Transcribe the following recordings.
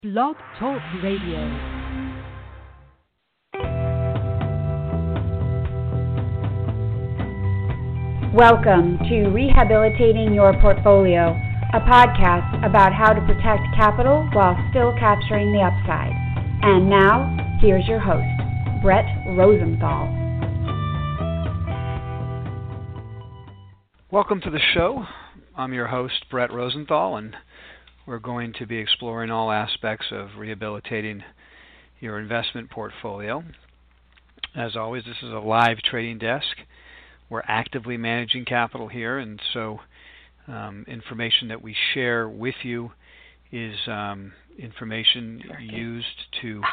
Blog Talk Radio. Welcome to Rehabilitating Your Portfolio, a podcast about how to protect capital while still capturing the upside. And now, here's your host, Brett Rosenthal. Welcome to the show. I'm your host, Brett Rosenthal, and we're going to be exploring all aspects of rehabilitating your investment portfolio. As always, this is a live trading desk. We're actively managing capital here, and so information that we share with you is information used to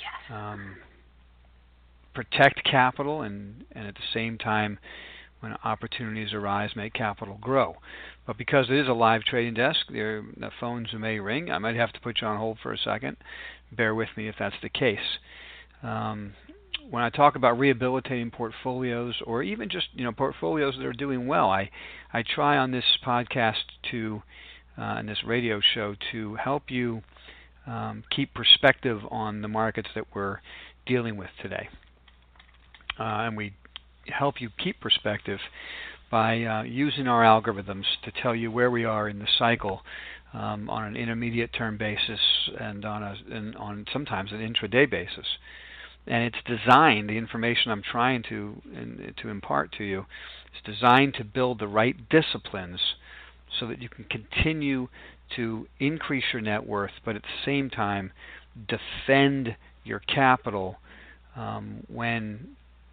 protect capital and at the same time, when opportunities arise, make capital grow. But because it is a live trading desk, the phones may ring. I might have to put you on hold for a second. Bear with me if that's the case. When I talk about rehabilitating portfolios, or even just portfolios that are doing well, I try on this podcast and this radio show to help you keep perspective on the markets that we're dealing with today. And we help you keep perspective by using our algorithms to tell you where we are in the cycle on an intermediate term basis and on sometimes an intraday basis. And it's designed, the information I'm trying to impart to you, is designed to build the right disciplines so that you can continue to increase your net worth, but at the same time defend your capital when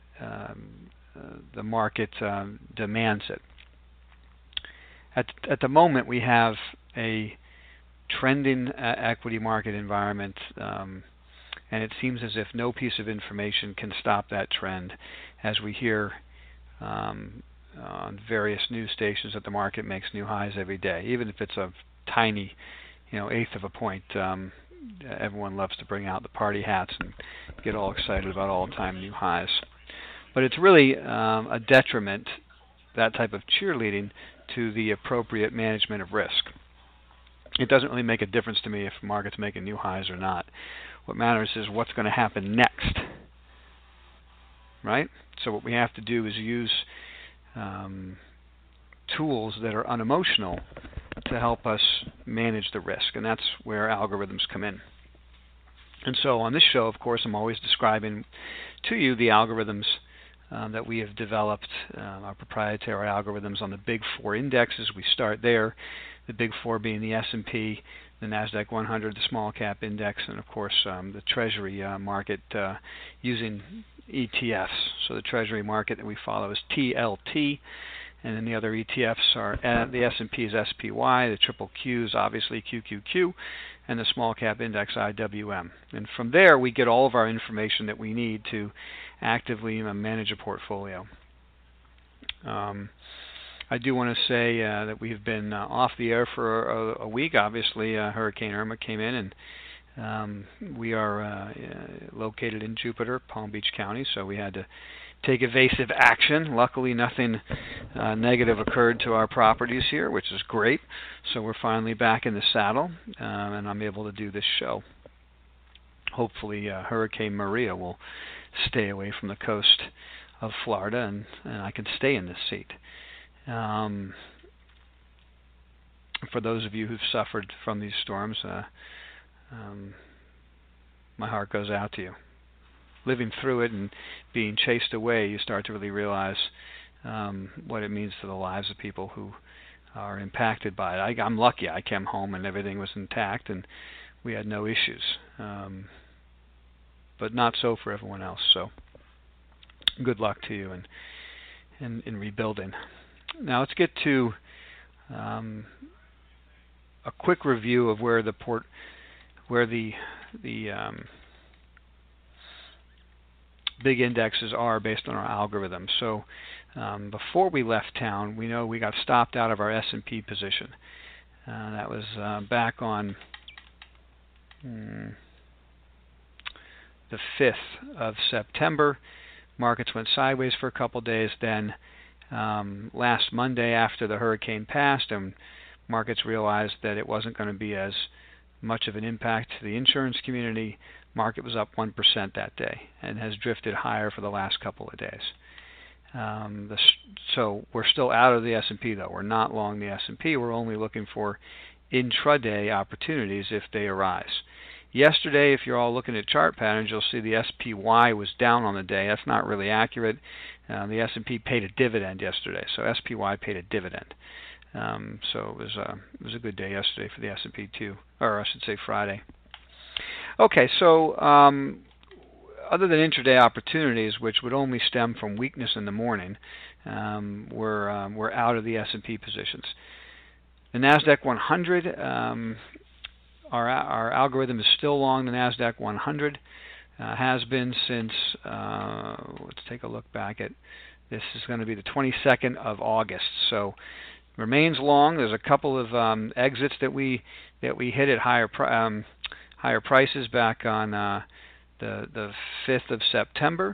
the market demands it. At the moment, we have a trending equity market environment, and it seems as if no piece of information can stop that trend, as we hear on various news stations that the market makes new highs every day, even if it's a tiny, eighth of a point. Everyone loves to bring out the party hats and get all excited about all-time new highs. But it's really a detriment, that type of cheerleading, to the appropriate management of risk. It doesn't really make a difference to me if the market's making new highs or not. What matters is what's going to happen next, right? So what we have to do is use tools that are unemotional to help us manage the risk, and that's where algorithms come in. And so on this show, of course, I'm always describing to you the algorithms that we have developed, our proprietary algorithms on the Big Four indexes. We start there, the Big Four being the S&P, the NASDAQ 100, the small cap index, and of course the Treasury market using ETFs. So the Treasury market that we follow is TLT, and then the other ETFs are the S&P is SPY, the triple Q is obviously QQQ, and the small cap index IWM. And from there we get all of our information that we need to actively manage a portfolio. I do want to say that we have been off the air for a week. Obviously, Hurricane Irma came in, and we are located in Jupiter, Palm Beach County, so we had to take evasive action. Luckily, nothing negative occurred to our properties here, which is great. So we're finally back in the saddle, and I'm able to do this show. Hopefully, Hurricane Maria will stay away from the coast of Florida, and I can stay in this seat. For those of you who've suffered from these storms, my heart goes out to you. Living through it and being chased away, you start to really realize what it means to the lives of people who are impacted by it. I'm lucky. I came home and everything was intact, and we had no issues. But not so for everyone else. So good luck to you in rebuilding. Now let's get to a quick review of where the big indexes are based on our algorithms. So before we left town, we know we got stopped out of our S&P position. That was back on the 5th of September. Markets went sideways for a couple days. Then last Monday, after the hurricane passed and markets realized that it wasn't going to be as much of an impact to the insurance community. Market was up 1% that day and has drifted higher for the last couple of days. So we're still out of the S&P though. We're not long the S&P. We're only looking for intraday opportunities if they arise. Yesterday, if you're all looking at chart patterns, you'll see the SPY was down on the day. That's not really accurate. The S&P paid a dividend yesterday, so SPY paid a dividend. So it was a good day yesterday for the S&P too, or I should say Friday. Okay, so other than intraday opportunities, which would only stem from weakness in the morning, we're out of the S&P positions. The NASDAQ 100, our algorithm is still long the NASDAQ 100. Has been since, let's take a look back at, this is going to be the 22nd of August. So remains long. There's a couple of exits that we hit at higher prices back on the 5th of September.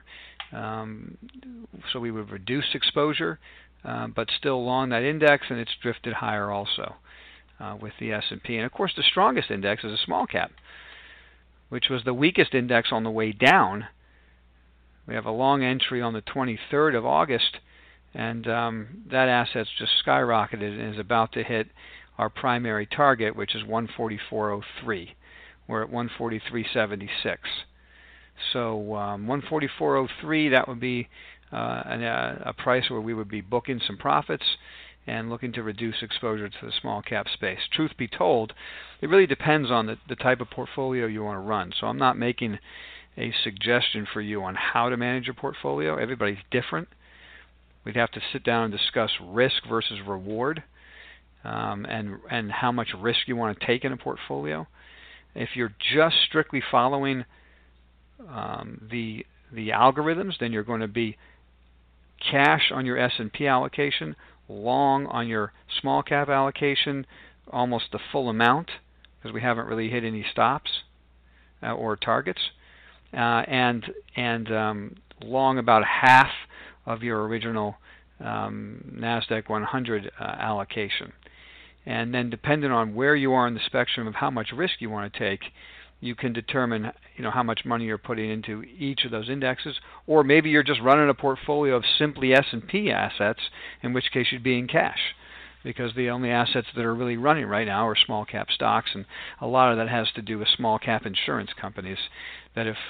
So we would reduce exposure, but still long that index, and it's drifted higher also with the S&P. And of course, the strongest index is a small cap, which was the weakest index on the way down. We have a long entry on the 23rd of August, and that asset's just skyrocketed and is about to hit our primary target, which is 144.03. We're at 143.76. So 144.03, that would be a price where we would be booking some profits and looking to reduce exposure to the small cap space. Truth be told, it really depends on the type of portfolio you want to run. So I'm not making a suggestion for you on how to manage your portfolio. Everybody's different. We'd have to sit down and discuss risk versus reward, and how much risk you want to take in a portfolio. If you're just strictly following the algorithms, then you're going to be cash on your S&P allocation, long on your small cap allocation, almost the full amount, because we haven't really hit any stops or targets, and long about half of your original NASDAQ 100 allocation. And then depending on where you are in the spectrum of how much risk you want to take, you can determine how much money you're putting into each of those indexes, or maybe you're just running a portfolio of simply S&P assets, in which case you'd be in cash, because the only assets that are really running right now are small cap stocks, and a lot of that has to do with small cap insurance companies that if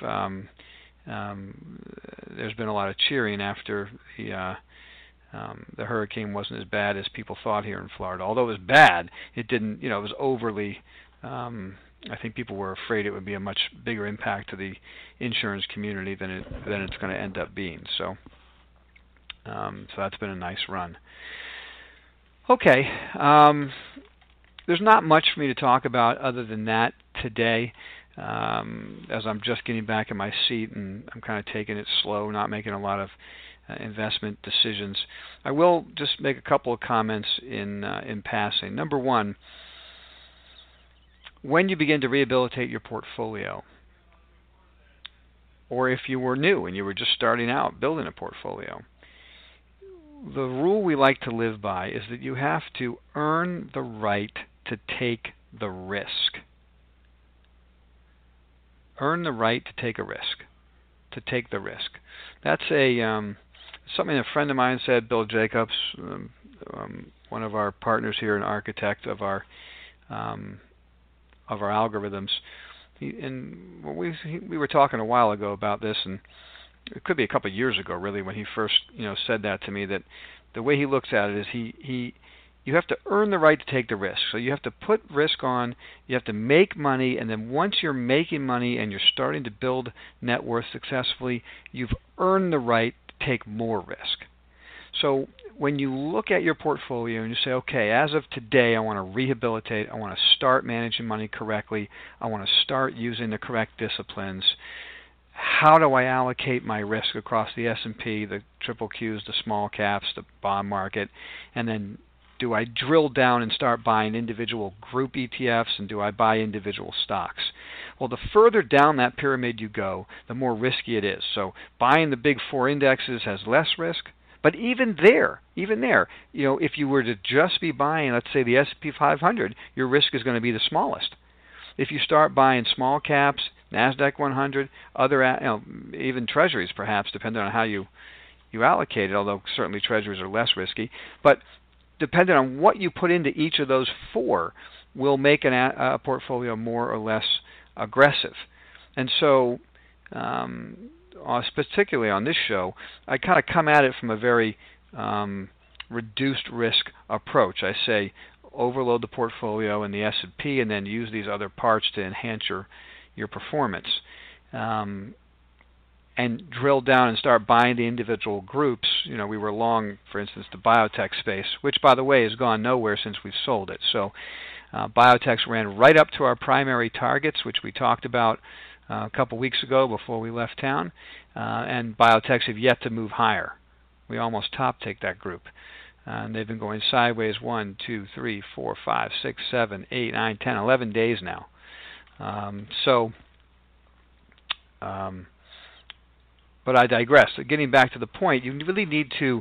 there's been a lot of cheering after the hurricane wasn't as bad as people thought here in Florida. Although it was bad, it didn't, it was overly, I think people were afraid it would be a much bigger impact to the insurance community than it's going to end up being. So that's been a nice run. Okay, there's not much for me to talk about other than that today, as I'm just getting back in my seat and I'm kind of taking it slow, not making a lot of investment decisions. I will just make a couple of comments in passing. Number one, when you begin to rehabilitate your portfolio, or if you were new and you were just starting out building a portfolio, the rule we like to live by is that you have to earn the right to take the risk. Earn the right to take a risk, to take the risk. That's something a friend of mine said, Bill Jacobs, one of our partners here, an architect of our algorithms. We were talking a while ago about this, and it could be a couple of years ago, really, when he first said that to me. That the way he looks at it is you have to earn the right to take the risk. So you have to put risk on, you have to make money, and then once you're making money and you're starting to build net worth successfully, you've earned the right to take more risk. So when you look at your portfolio and you say, okay, as of today, I want to rehabilitate, I want to start managing money correctly, I want to start using the correct disciplines, how do I allocate my risk across the S&P, the triple Qs, the small caps, the bond market, and then do I drill down and start buying individual group ETFs, and do I buy individual stocks? Well, the further down that pyramid you go, the more risky it is. So buying the big four indexes has less risk. But even there, if you were to just be buying, let's say, the S&P 500, your risk is going to be the smallest. if you start buying small caps, NASDAQ 100, other, even treasuries perhaps, depending on how you allocate it, although certainly treasuries are less risky, but depending on what you put into each of those four will make a portfolio more or less aggressive. And so, particularly on this show, I kind of come at it from a very reduced risk approach. I say overload the portfolio in the S&P and then use these other parts to enhance your performance. And drill down and start buying the individual groups. We were long, for instance, the biotech space, which, by the way, has gone nowhere since we've sold it. So biotechs ran right up to our primary targets, which we talked about a couple weeks ago before we left town, and biotechs have yet to move higher. We almost top-take that group. And they've been going sideways 1, 2, 3, 4, 5, 6, 7, 8, 9, 10, 11 days now. But I digress. Getting back to the point, you really need to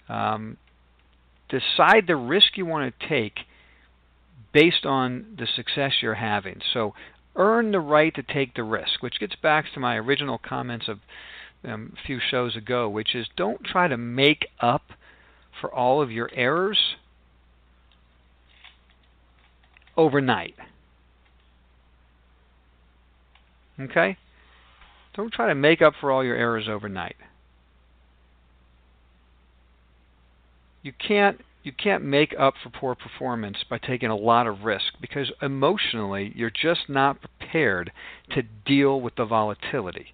decide the risk you want to take based on the success you're having. So earn the right to take the risk, which gets back to my original comments of a few shows ago, which is don't try to make up for all of your errors overnight. Okay? Don't try to make up for all your errors overnight. You can't make up for poor performance by taking a lot of risk, because emotionally you're just not prepared to deal with the volatility.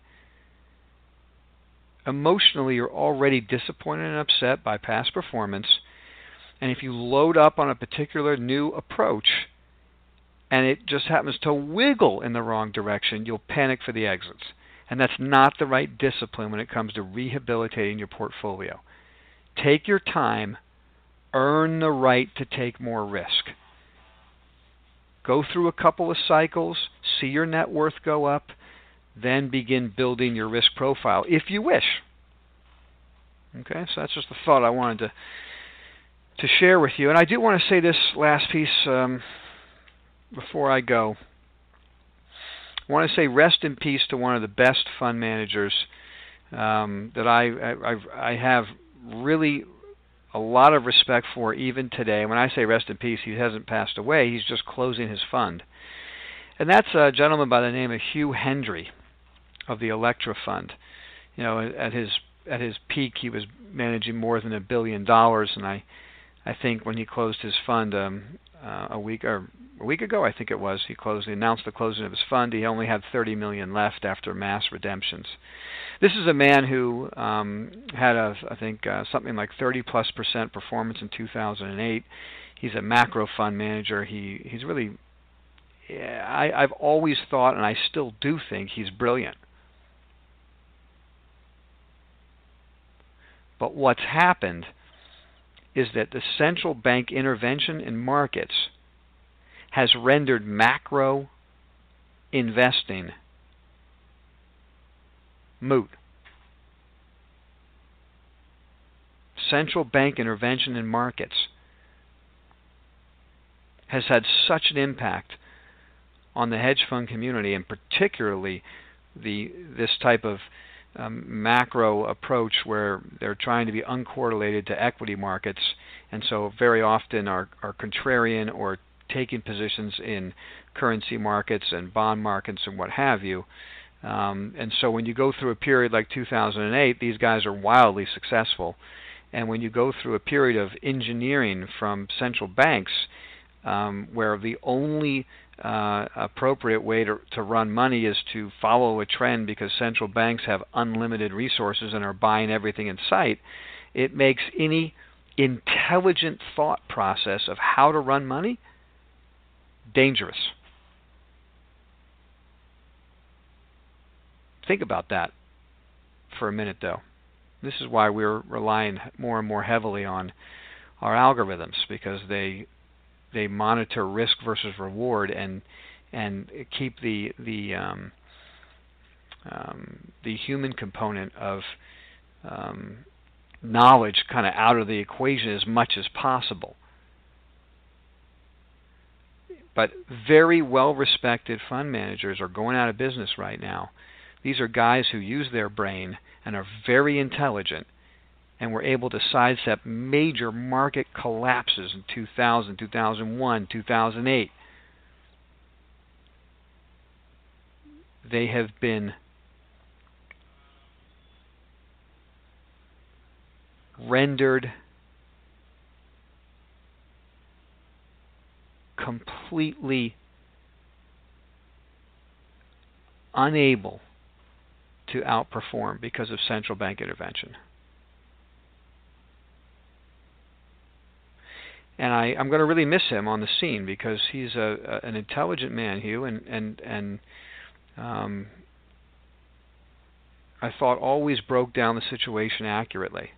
Emotionally you're already disappointed and upset by past performance, and if you load up on a particular new approach and it just happens to wiggle in the wrong direction, you'll panic for the exits. And that's not the right discipline when it comes to rehabilitating your portfolio. Take your time, earn the right to take more risk. Go through a couple of cycles, see your net worth go up, then begin building your risk profile, if you wish. Okay, so that's just the thought I wanted to share with you. And I do want to say this last piece before I go. I want to say rest in peace to one of the best fund managers that I have really a lot of respect for even today. When I say rest in peace, he hasn't passed away. He's just closing his fund. And that's a gentleman by the name of Hugh Hendry of the Electra Fund. At his peak, he was managing more than $1 billion, and I think when he closed his fund a week ago, I think it was, he announced the closing of his fund. He only had $30 million left after mass redemptions. This is a man who had something like 30+% performance in 2008. He's a macro fund manager. He's really, I've always thought, and I still do think, he's brilliant. But what's happened is that the central bank intervention in markets has rendered macro investing moot. Central bank intervention in markets has had such an impact on the hedge fund community, and particularly this type of macro approach where they're trying to be uncorrelated to equity markets, and so very often are contrarian or taking positions in currency markets and bond markets and what have you. And so when you go through a period like 2008, these guys are wildly successful. And when you go through a period of engineering from central banks, where the only appropriate way to run money is to follow a trend because central banks have unlimited resources and are buying everything in sight, it makes any intelligent thought process of how to run money dangerous. Think about that for a minute, though. This is why we're relying more and more heavily on our algorithms, because they monitor risk versus reward and keep the human component of knowledge kind of out of the equation as much as possible. But very well-respected fund managers are going out of business right now. These are guys who use their brain and are very intelligent and were able to sidestep major market collapses in 2000, 2001, 2008. They have been rendered completely unable to outperform because of central bank intervention. And I'm going to really miss him on the scene because he's an intelligent man, Hugh, and I thought always broke down the situation accurately.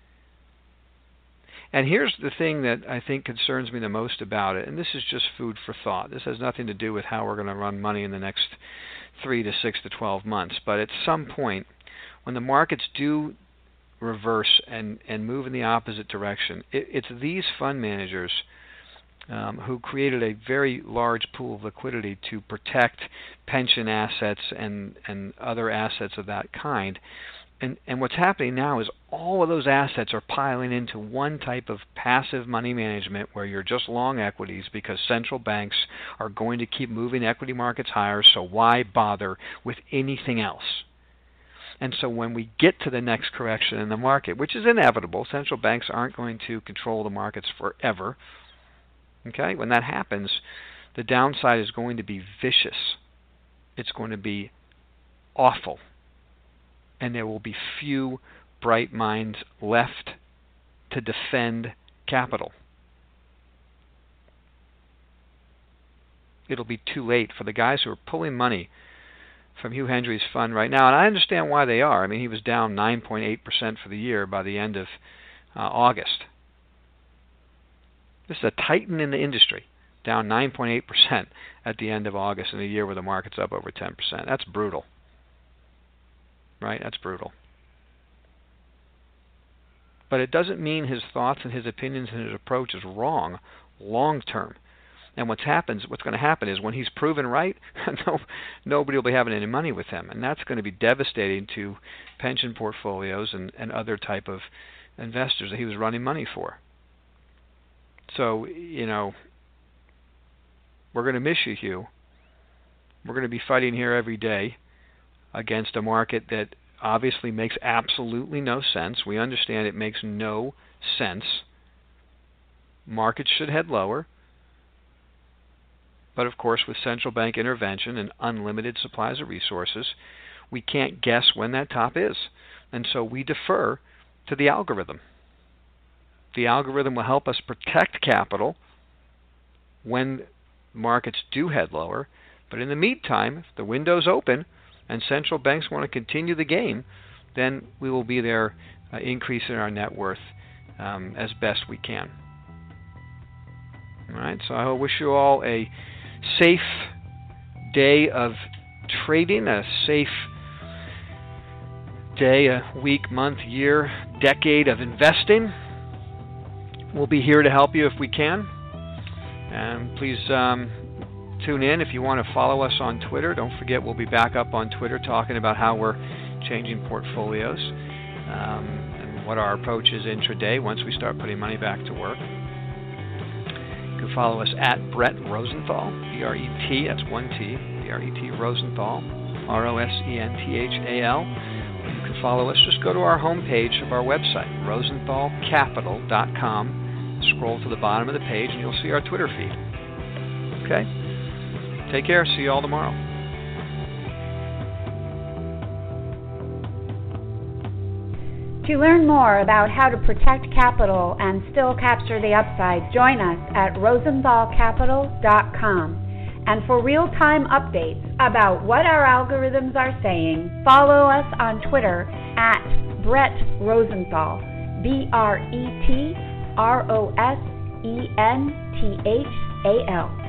And here's the thing that I think concerns me the most about it, and this is just food for thought. This has nothing to do with how we're going to run money in the next 3 to 6 to 12 months. But at some point, when the markets do reverse and move in the opposite direction, it's these fund managers who created a very large pool of liquidity to protect pension assets and other assets of that kind. And what's happening now is all of those assets are piling into one type of passive money management where you're just long equities because central banks are going to keep moving equity markets higher, so why bother with anything else? And so when we get to the next correction in the market, which is inevitable, central banks aren't going to control the markets forever. Okay? When that happens, the downside is going to be vicious. It's going to be awful. And there will be few bright minds left to defend capital. It'll be too late for the guys who are pulling money from Hugh Hendry's fund right now, and I understand why they are. I mean, he was down 9.8% for the year by the end of August. This is a titan in the industry, down 9.8% at the end of August in a year where the market's up over 10%. That's brutal. Right? That's brutal. But it doesn't mean his thoughts and his opinions and his approach is wrong long term. And what's going to happen is when he's proven right, nobody will be having any money with him. And that's going to be devastating to pension portfolios and other type of investors that he was running money for. So, we're going to miss you, Hugh. We're going to be fighting here every day against a market that obviously makes absolutely no sense. We understand it makes no sense. Markets should head lower. But of course, with central bank intervention and unlimited supplies of resources, we can't guess when that top is. And so we defer to the algorithm. The algorithm will help us protect capital when markets do head lower. But in the meantime, if the window's open and central banks want to continue the game, then we will be there increasing our net worth as best we can. All right, so I wish you all a safe day of trading, a safe day, a week, month, year, decade of investing. We'll be here to help you if we can. And please tune in if you want to follow us on Twitter. Don't forget we'll be back up on Twitter talking about how we're changing portfolios and what our approach is intraday once we start putting money back to work. You can follow us at Brett Rosenthal, B-R-E-T, that's one T, B-R-E-T Rosenthal, R-O-S-E-N-T-H-A-L. You can follow us, just go to our homepage of our website, rosenthalcapital.com. Scroll to the bottom of the page and you'll see our Twitter feed. Okay? Take care. See you all tomorrow. To learn more about how to protect capital and still capture the upside, join us at rosenthalcapital.com. And for real-time updates about what our algorithms are saying, follow us on Twitter at Brett Rosenthal, BRETROSENTHAL.